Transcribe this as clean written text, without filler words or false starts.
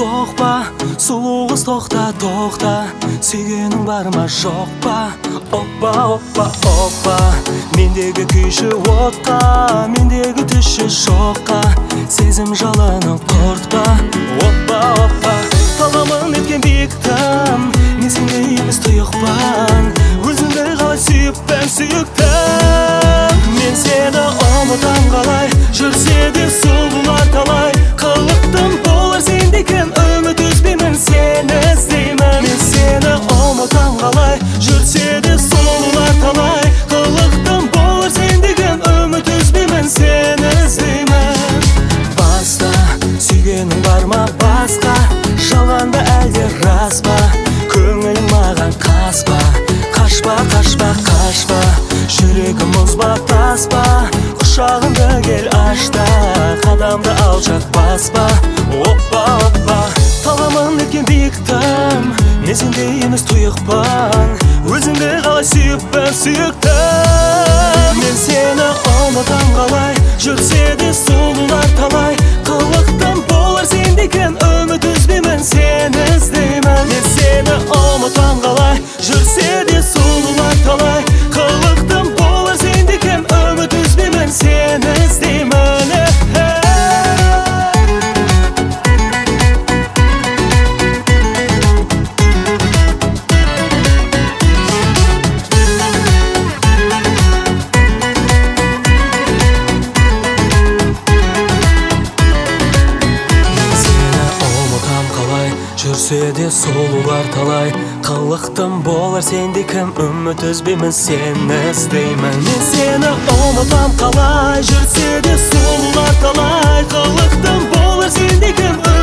соқпа, сұлу қыз тоқта, тоқта, сүйгенің бар ма жоқ па? Оппа, оппа, оппа, мендегі күйші отқа, мендегі түші шоққа, сезім жалының құртпа. Оппа, оппа, таламын еткен биіктім, мен сенде емес тұйықпан, өзіңді қалай сүйіппін сүйіктім. Мен сені ұмытам қалай, жүрсе де сұлулар талай, қылықтым болар сенде кім, үміт үзбеймін, сені іздеймін. Мен сені ұмытам қалай, жүрсе де сұлулар талай, қылықтым болар сенде кім, үміт үзбеймін, сені іздеймін. Баста сүйгенің бар ма басқа, жалғанда әлде рас па, көңілің маған қаспа, қашпа, қашпа, қашпа, жүрегім мұз ба тас па, құшағымды кел ашта, қадамды алшақ баспа. Оппа, оппа, таламын еткен биіктім, мен сенде емес тұйықпан, өзіңді қалай сүйіппін сүйіктім. Мен сені ұмытам қалай, жүрсе де сұлулар талай, қылықтым болар сенде кім, үміт үзбеймін, сені іздеймін. Мен сені ұмытам қалай, жүрсе де сұлулар талай, қылықтым болар сенде кім, үміт үзбеймін, сені іздеймін. Жүрсе де сұлулар талай, қылықтым болар сенде кім, үміт үзбеймін, сені іздеймін. Мен сені ұмытам қалай, жүрсе де сұлулар талай, қылықтым болар сенде кім,